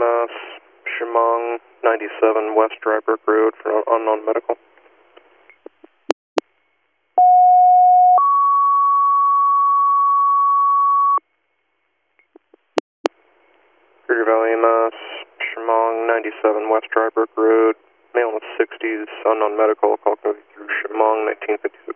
Mass, Chemung 97 West Drybrook Road for unknown medical. Crater Valley, Mass, Chemung 97 West Drybrook Road, male in the 60s, unknown medical, call code through Chemung 1956.